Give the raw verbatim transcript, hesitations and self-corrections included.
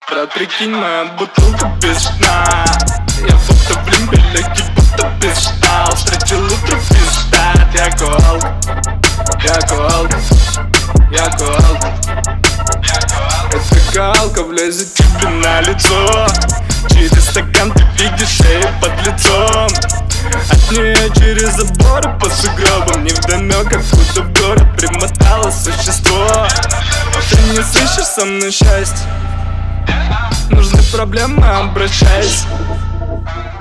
Брат, прикинь, моя бутылка без дна. Я будто в лимбе легкий, будто без штал. Встретил утро пиздат. Я коал, я коал, я коал. Эта коалка влезет тебе на лицо. Через стакан ты видишь шею под лицом. От нее через заборы по сугробам невдомёк, откуда в город примотало существо. Ты не слышишь со мной счастья? Нужны проблемы, обращайся.